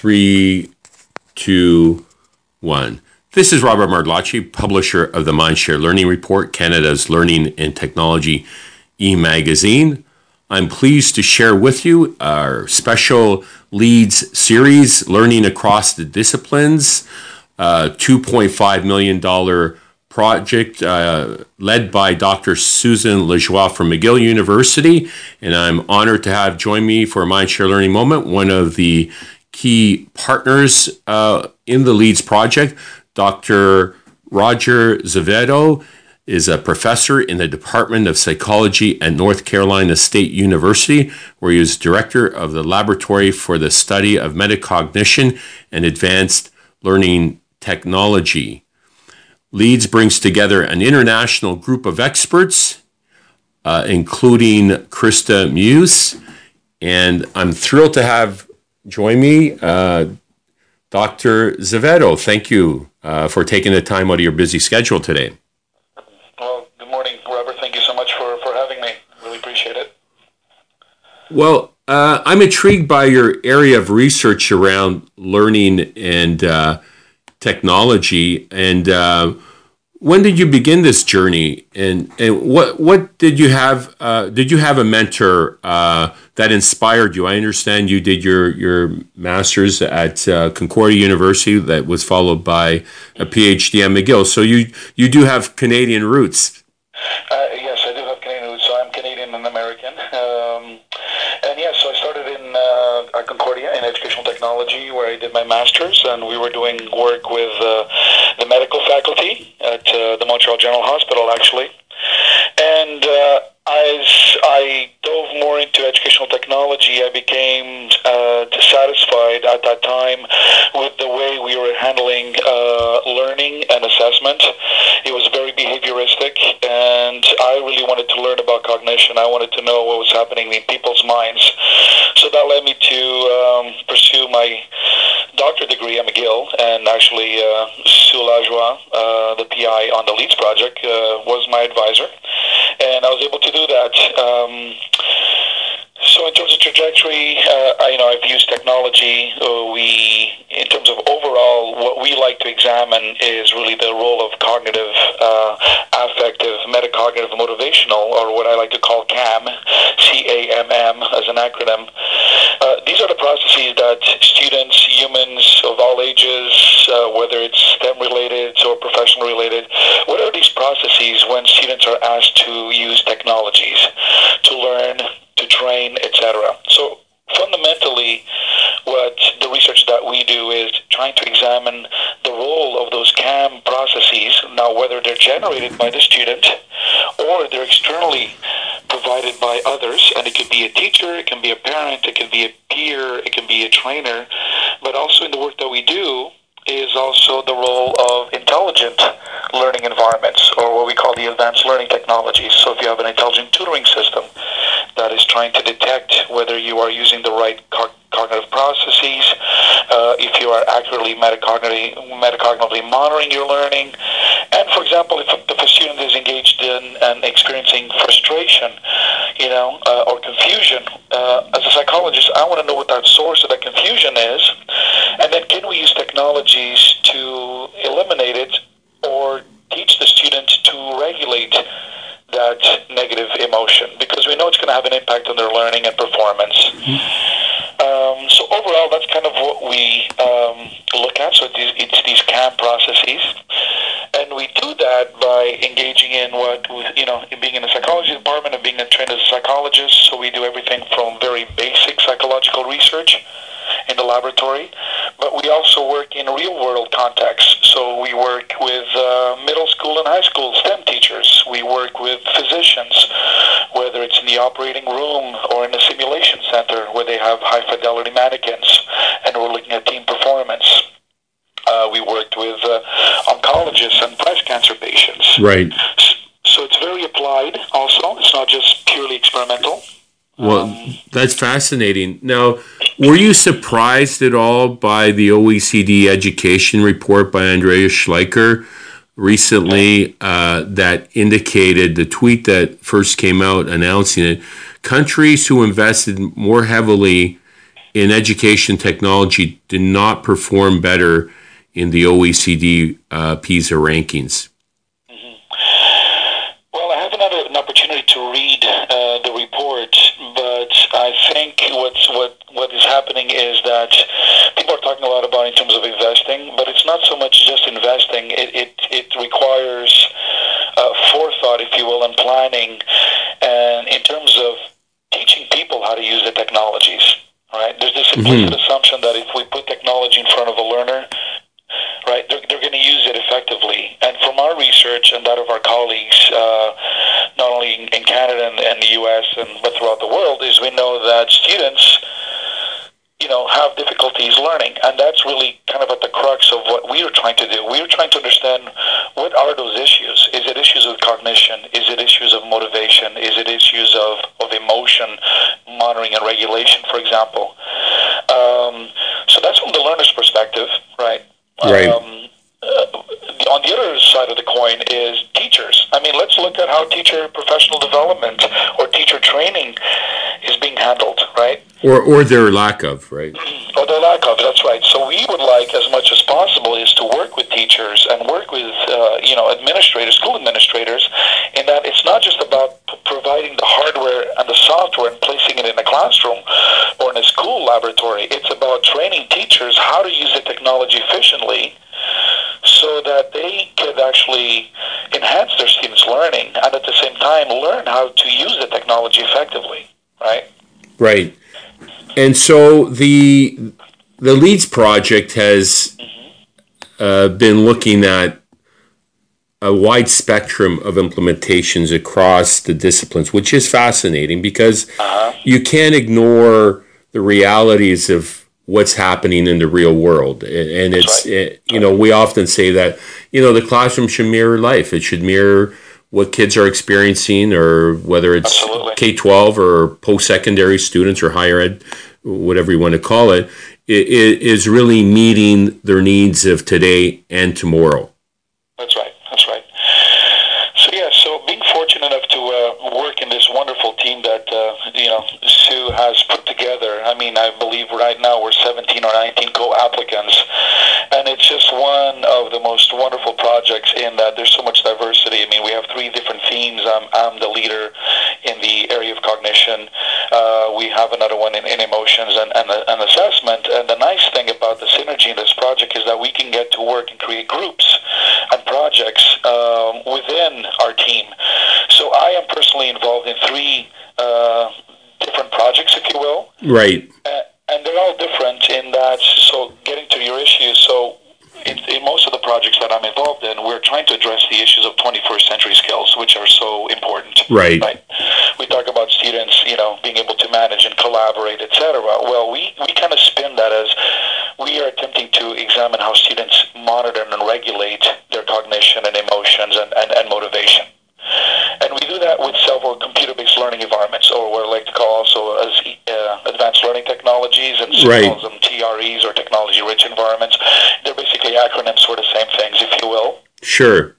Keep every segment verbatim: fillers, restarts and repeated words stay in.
Three, two, one. This is Robert Martellacci, publisher of the Mindshare Learning Report, Canada's Learning and Technology e-magazine. I'm pleased to share with you our special Leads series, Learning Across the Disciplines, a two point five million dollars project uh, led by Doctor Susan Lajoie from McGill University. And I'm honored to have join me for a Mindshare Learning Moment, one of the key partners uh, in the Leads project. Doctor Roger Azevedo is a professor in the Department of Psychology at North Carolina State University, where he is director of the Laboratory for the Study of Metacognition and Advanced Learning Technology. Leads brings together an international group of experts, uh, including Krista Muse, and I'm thrilled to have join me uh, Doctor Azevedo. Thank you uh, for taking the time out of your busy schedule today. Well, good morning, Robert. Thank you so much for, for having me. Really appreciate it. Well, uh, I'm intrigued by your area of research around learning and uh, technology. And uh, when did you begin this journey? And, and what what did you have? Uh, did you have a mentor uh, that inspired you? I understand you did your your master's at uh, Concordia University, that was followed by a PhD at McGill. So you you do have Canadian roots. Uh, yes, I do have Canadian roots. So I'm Canadian and American. Um, and yes, so I started in uh, at Concordia in educational technology, where I did my master's, and we were doing work with uh, the medical faculty at uh, the Montreal General Hospital, actually. And uh, as I dove more into educational technology, I became uh, dissatisfied at that time with the way we were handling uh, learning and assessment. It was very behavioristic, and I really wanted to learn about cognition. I wanted to know what was happening in people's minds. So that led me to um, pursue my doctorate degree at McGill, and actually uh, Sue Lajoie, uh, the P I on the Leads project, uh, was my advisor, and I was able to do that. Um, so in terms of trajectory, uh, I, you know, I've used technology. Uh, we, in terms of overall, what we like to examine is really the role of cognitive, uh, affective, metacognitive, motivational, or what I like to call CAM, C A M M as an acronym. Uh, these are the processes that students, humans of all ages, uh, whether it's STEM related or professional related, what are these processes when students are asked to use technologies to learn, to train, et cetera. So fundamentally, what the research that we do is trying to examine the role of those CAM processes, now whether they're generated by the student or they're externally provided by others, and it could be a teacher, it can be a parent, it can be a peer, it can be a trainer, but also in the work that we do is also the role of intelligent learning environments, or what we call the advanced learning technologies. So if you have an intelligent tutoring system that is trying to detect whether you are using the right co- cognitive processes, uh, if you are accurately metacognitively, metacognitively monitoring your learning, and for example, if a, if a student is engaged in and experiencing frustration, you know, uh, or confusion, uh, as a psychologist, I want to know what that source of that confusion is, and then can we use technologies to eliminate it or teach the student to regulate that negative emotion, because we know it's going to have an impact on their learning and performance. Um, so overall, that's kind of what we um, look at. So it's, it's these CAM processes, and we do that by engaging in what, you know, in being in the psychology department and being trained as a psychologist. So we do everything from very basic psychological research in the laboratory, but we also work in real-world contexts. So we work with uh, middle school and high school STEM teachers. We work with physicians, whether it's in the operating room or in the simulation center where they have high-fidelity mannequins, and we're looking at team performance. Uh, we worked with uh, oncologists and breast cancer patients. Right. So it's very applied also. It's not just purely experimental. Well, um, that's fascinating. Now, were you surprised at all by the O E C D education report by Andreas Schleicher recently uh, that indicated, the tweet that first came out announcing it, countries who invested more heavily in education technology did not perform better in the O E C D uh, PISA rankings? Mm-hmm. Well, I haven't had an opportunity to read uh, the report, but I think what's, what what is happening is that people are talking a lot about in terms of investing, but it's not so much just investing. It it, it requires uh, forethought, if you will, and planning, and in terms of teaching people how to use the technologies. Right? There's this implicit mm-hmm. assumption that if we put technology in front of a learner, right, they're, they're going to use it effectively. And from our research and that of our colleagues, uh, not only in, in Canada and, and the U S and but throughout the world, is we know that students, you know, have difficulties learning, and that's really kind of at the crux of what we are trying to do. We are trying to understand what are those issues. Is it issues of cognition? Is it issues of motivation? Is it issues of, of emotion, monitoring and regulation, for example? Um, so that's from the learner's perspective, right? Right. Um, uh, on the other side of the coin is teachers. I mean, let's look at how teacher professional development or teacher training is being handled, right? Or or their lack of, right? Or their lack of, that's right. So we would like, as much as possible, is to work with teachers and work with, uh, you know, administrators, school administrators, in that it's not just about p- providing the hardware and the software and placing it in a classroom or in a school laboratory. It's about training teachers how to use the technology efficiently so that they could actually enhance their students' learning and at the same time learn how to use the technology effectively, right? Right. And so the the LEADS project has uh, been looking at a wide spectrum of implementations across the disciplines, which is fascinating because uh-huh. you can't ignore the realities of what's happening in the real world. And it's, right. it, you know, we often say that, you know, the classroom should mirror life. It should mirror what kids are experiencing, or whether it's Absolutely. K twelve or post-secondary students or higher ed, whatever you want to call it, it, it is really meeting their needs of today and tomorrow. That's right. That's right. So, yeah, so being fortunate enough to uh, work in this wonderful team that, uh, you know, Sue has put together. I mean, I believe right now we're seventeen or nineteen co-applicants, and it's just one of the most wonderful projects in that there's so much diversity. I mean, we have three different themes. I'm, I'm the leader in the area of cognition. Uh, we have another one in, in emotions and, and, and assessment. And the nice thing about the synergy in this project is that we can get to work and create groups and projects um, within our team. So I am personally involved in three uh, different projects, if you will. Right. Uh, and they're all different in that, so getting to your issues, so in, in most of the projects that I'm involved in, we're trying to address the issues of twenty-first century skills, which are so important. Right. Right. We talk about students, you know, being able to manage and collaborate, et cetera. Well, we, we kind of spin that as we are attempting to examine how students monitor and regulate their cognition and emotions and, and, and motivation. And we do that with several computer-based learning environments, or what I like to call also as uh, advanced learning technologies, and so right. call them T R Es, or technology-rich environments. They're basically acronyms for the same things, if you will. Sure.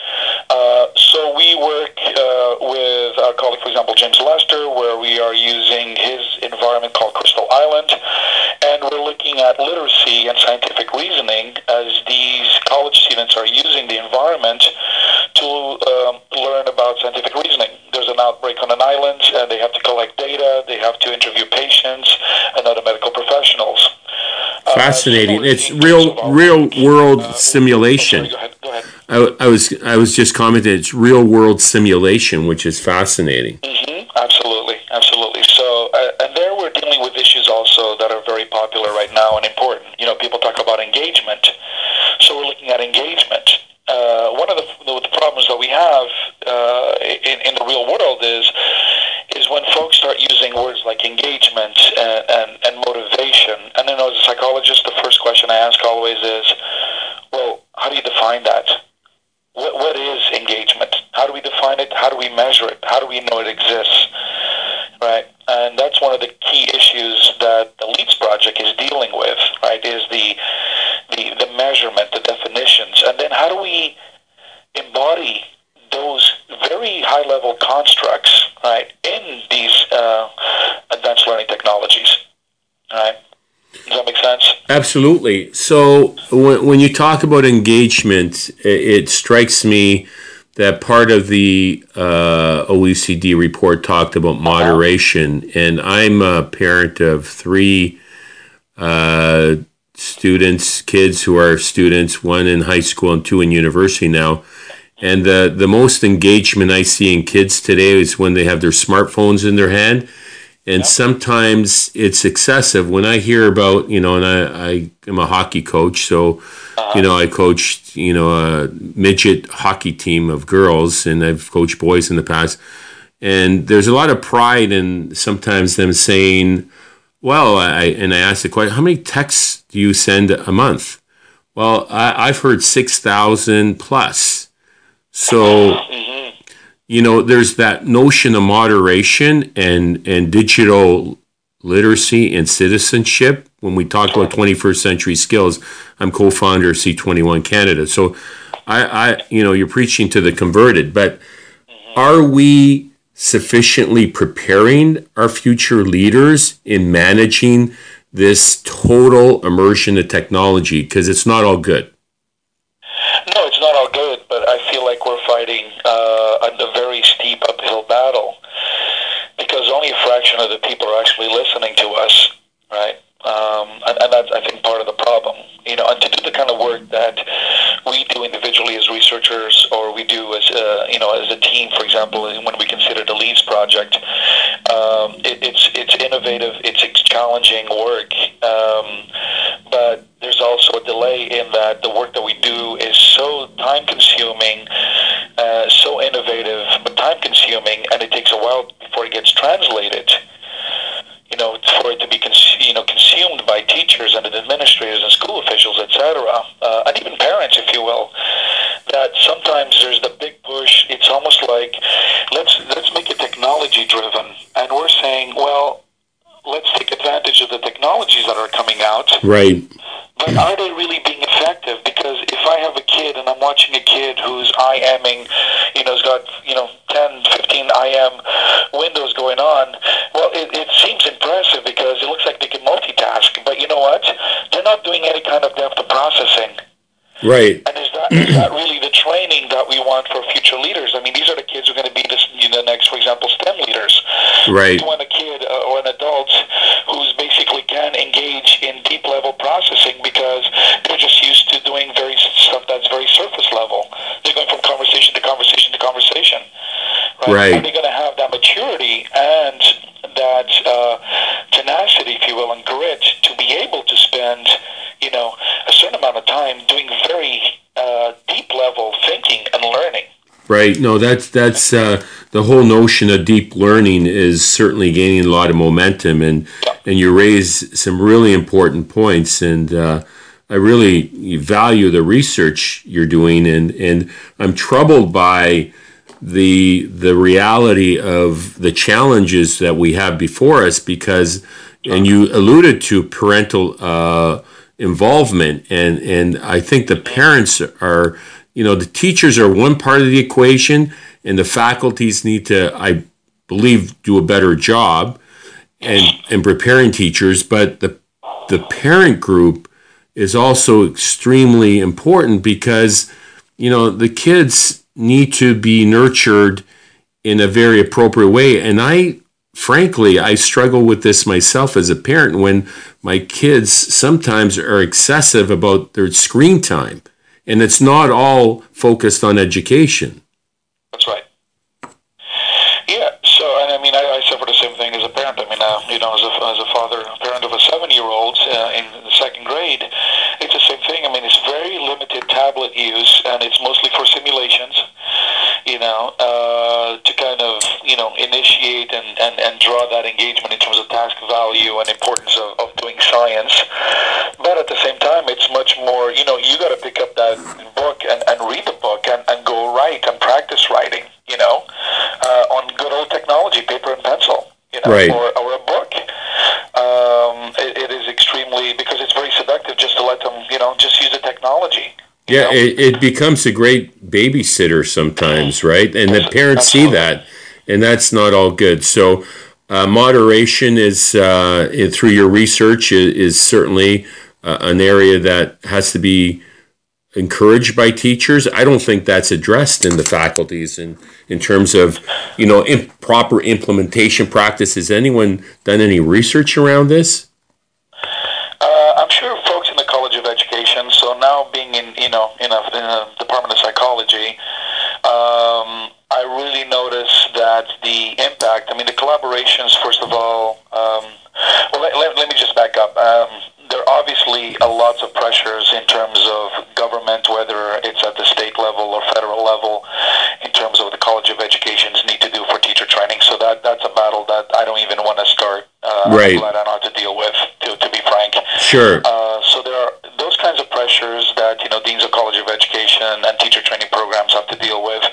Uh, so we work uh, with our colleague, for example, James Lester, where we are using his environment called Crystal Island, and we're looking at literacy and scientific reasoning as these college students are using the environment to um, learn about scientific reasoning. There's an outbreak on an island, and they have to collect data, they have to interview patients and other medical professionals. Fascinating. Uh, it's real, real world uh, simulation. Sorry, go ahead. Go ahead. I, I was, I was just commenting. It's real world simulation, which is fascinating. Mm-hmm. Absolutely, absolutely. So, uh, and there we're dealing with issues also that are very popular right now and important. You know, people talk about engagement. So we're looking at engagement. Uh, one of the, the problems that we have uh, in, in the real world is is when folks start using words like engagement and, and, and motivation. And then as a psychologist, the first question I ask always is, well, how do you define that? What, what is engagement? How do we define it? How do we measure it? How do we know it exists? Right? And that's one of the key issues that the LEADS project is dealing with, right, is the, the, the measurement, the definitions. And then how do we embody those very high-level constructs, right, in these uh, advanced learning technologies, right? Absolutely. So when, when you talk about engagement, it, it strikes me that part of the uh, O E C D report talked about moderation, and I'm a parent of three uh, students, kids who are students, one in high school and two in university now. And the, the most engagement I see in kids today is when they have their smartphones in their hand. And yep. sometimes it's excessive. When I hear about, you know, and I, I am a hockey coach, so, uh-huh. you know, I coached, you know, a midget hockey team of girls, and I've coached boys in the past. And there's a lot of pride in sometimes them saying, well, I and I asked the question, how many texts do you send a month? Well, I, I've heard six thousand plus. So... Mm-hmm. You know, there's that notion of moderation and, and digital literacy and citizenship. When we talk about twenty-first century skills, I'm co-founder of C twenty-one Canada. So, I, I, you know, you're preaching to the converted, but are we sufficiently preparing our future leaders in managing this total immersion of technology? Because it's not all good. No, it's not all good, but I feel like we're fighting uh, a very steep uphill battle because only a fraction of the people are actually listening to us, right? Um, and, and that's, I think, part of the problem. You know, and to do the kind of work that we do individually as researchers, or we do as a, you know, as a team, for example, when we consider the LEADS project, um, it, it's it's innovative, it's challenging work, um, but there's also a delay in that the work that we do is so time-consuming, uh, so innovative, but time-consuming, and it takes a while before it gets translated. You know, for it to be cons- you know consumed by teachers and administrators and school officials, et cetera, uh, and even parents, if you will. That sometimes there's the big push. It's almost like let's let's make it technology driven, and we're saying, well, let's take advantage of the technologies that are coming out. Right. But are they really being effective? Because if I have a kid and I'm watching a kid who's IMing, you know, has got, you know, ten, fifteen I M windows going on, well, it, it seems impressive because it looks like they can multitask. But you know what? They're not doing any kind of depth of processing. Right. And is that is that really the training that we want for future leaders? I mean, these are the kids who are going to be this, you know, next, for example, STEM leaders. Right. You want a kid uh, or an adult who's basically can engage in deep level processing because they're just used to doing very stuff that's very surface level. They're going from conversation to conversation to conversation. Right. Right. Are they going to have that maturity and that uh, tenacity, if you will, and grit to be able to spend, you know, a certain amount of time doing very uh, deep level thinking and learning? Right. No, that's that's uh, the whole notion of deep learning is certainly gaining a lot of momentum, and yeah. and you raise some really important points, and uh, I really value the research you're doing, and and I'm troubled by the the reality of the challenges that we have before us because, and you alluded to parental uh, involvement, and and I think the parents are. You know, the teachers are one part of the equation, and the faculties need to, I believe, do a better job and in preparing teachers. But the the parent group is also extremely important because, you know, the kids need to be nurtured in a very appropriate way. And I, frankly, I struggle with this myself as a parent when my kids sometimes are excessive about their screen time. And it's not all focused on education. That's right. Yeah. So, and I mean, I, I suffer the same thing as a parent. I mean, uh, you know, as a as a father, a parent of a seven-year-old uh, in the second grade, it's the same thing. I mean, it's very limited tablet use, and it's mostly for simulations. You know, uh, to kind of you know initiate and, and, and draw that engagement in terms of task value and importance of, of doing science. But at the same time, it's much more, you know, you got to pick up that book and, and read the book and, and go write and practice writing, you know, uh, on good old technology, paper and pencil, you know, right. or, or a book. Um, it, it is extremely, because it's very seductive just to let them, you know, just use the technology. Yeah, it, it becomes a great babysitter sometimes, right? And the parents see that, and that's not all good. So uh, moderation is, uh, through your research, is, is certainly uh, an area that has to be encouraged by teachers. I don't think that's addressed in the faculties in, in terms of, you know, improper implementation practices. Anyone done any research around this? Uh, I'm sure folks in the College of Education, so now being in, you know, in a, in a Department of Psychology, um, I really noticed that the impact, I mean, the collaborations, first of all, um, well, let, let, let me just back up. Um, there are obviously a lots of pressures in terms of government, whether it's at the state level or federal level, in terms of what the College of Educations need to do for teacher training. So that that's a battle that I don't even want to start. Uh, right. I'm glad I don't have to deal with, to, to be frank. Sure. Uh, so there are those kinds of pressures that, you know, deans of College of Education and teacher training programs have to deal with.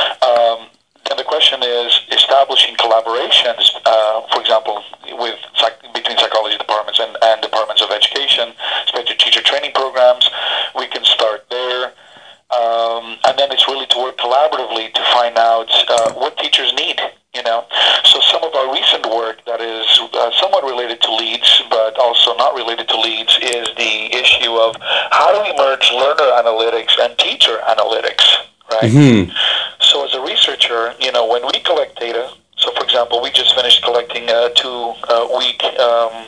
Um, then the question is establishing collaborations, uh, for example, with psych- between psychology departments and, and departments of education, especially teacher training programs. We can start there. Um, and then it's really to work collaboratively to find out uh, what teachers need, you know. So some of our recent work that is uh, somewhat related to LEADS, but also not related to LEADS, is the issue of how do we merge learner analytics and teacher analytics, right? Mm-hmm. So as a researcher, you know, when we collect data, so for example, we just finished collecting a two-week um,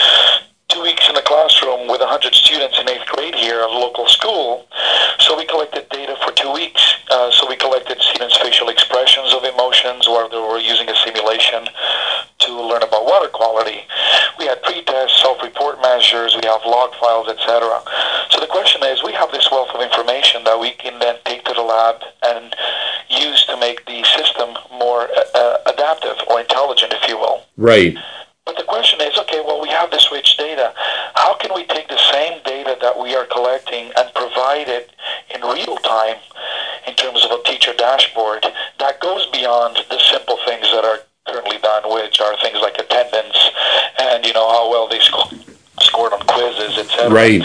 two weeks in the classroom with one hundred students in eighth grade here at a local school. So we collected data for two weeks. Uh, so we collected students' facial expressions of emotions, where they were using a simulation to learn about water quality. We had pre-test, self-report measures, we have log files, et cetera. So the question is, we have this wealth of information that we can then take to the lab and use to make the system more uh, adaptive or intelligent, if you will. Right. But the question is, okay, well, we have this rich data. How can we take the same data that we are collecting and provide it in real time in terms of a teacher dashboard that goes beyond the simple things that are currently done, which are things like attendance and, you know, how well they sc- scored on quizzes, et cetera. Right.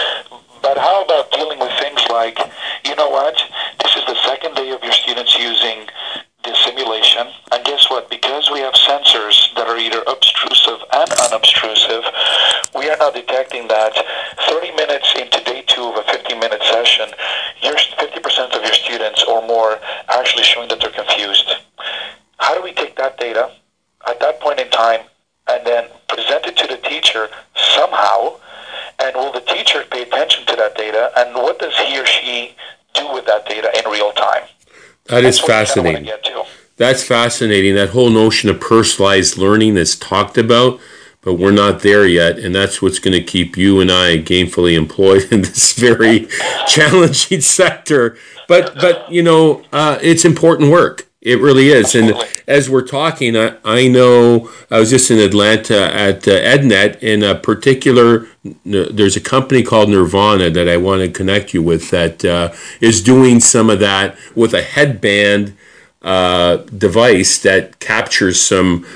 But how about dealing with things like, you know what, this is the second day of your students using the simulation, and guess what? Because we have sensors that are either obtrusive and unobtrusive, we are now detecting that thirty minutes into day two of a fifty-minute session, your fifty percent of your students or more actually showing that they're confused. How do we take that data at that point in time and then present it to the teacher somehow, and will the teacher pay attention to that data, and what does he or she do with that data in real time? That is fascinating. That's fascinating. That whole notion of personalized learning is talked about, but we're not there yet. And that's what's going to keep you and I gainfully employed in this very challenging sector. But, but you know, uh, it's important work. It really is. And as we're talking, I, I know I was just in Atlanta at uh, EdNet, in a particular, there's a company called Nirvana that I want to connect you with that uh, is doing some of that with a headband uh, device that captures some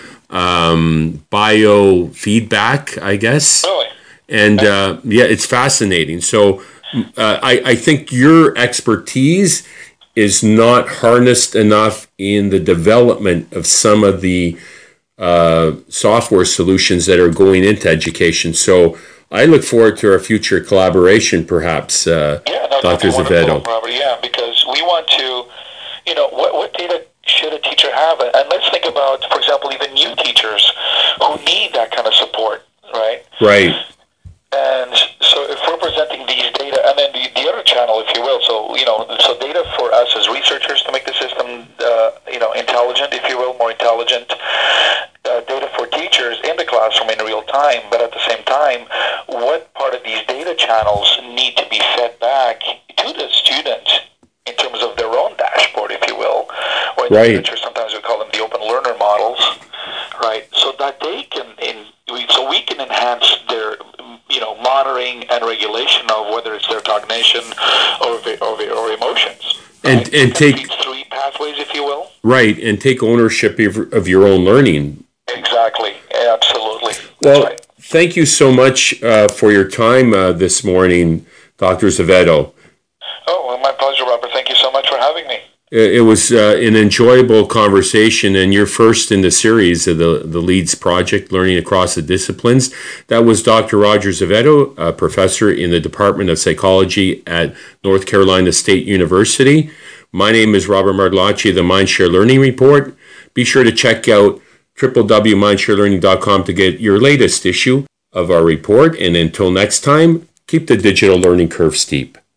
um, biofeedback, I guess. Really? And uh, yeah, it's fascinating. So uh, I, I think your expertise is not harnessed enough in the development of some of the uh, software solutions that are going into education. So I look forward to our future collaboration, perhaps, uh, yeah, no, Doctor Azevedo. Robert, yeah, because we want to, you know, what, what data should a teacher have? And let's think about, for example, even new teachers who need that kind of support, right? Right. And so if we're presenting these data, and then the, the other channel, if you will, so, you know, so data for us as researchers to make the system, uh, you know, intelligent, if you will, more intelligent, uh, data for teachers in the classroom in real time, but at the same time, what part of these data channels need to be fed back to the student in terms of their own dashboard, if you will, or in right. the literature, sometimes we call them the open learner models, right, so that they can, in, so we can enhance their, you know, monitoring and regulation of whether it's their cognition or or, or emotions. And right? and take three pathways, if you will. Right, and take ownership of, of your own learning. Exactly, absolutely. Well, right. Thank you so much uh, for your time uh, this morning, Doctor Azevedo. Oh, well, my pleasure, Robert. Thank you so much for having me. It was uh, an enjoyable conversation, and you're first in the series of the, the LEADS project, Learning Across the Disciplines. That was Doctor Roger Azevedo, a professor in the Department of Psychology at North Carolina State University. My name is Robert Martellacci of the Mindshare Learning Report. Be sure to check out w w w dot mindshare learning dot com to get your latest issue of our report. And until next time, keep the digital learning curve steep.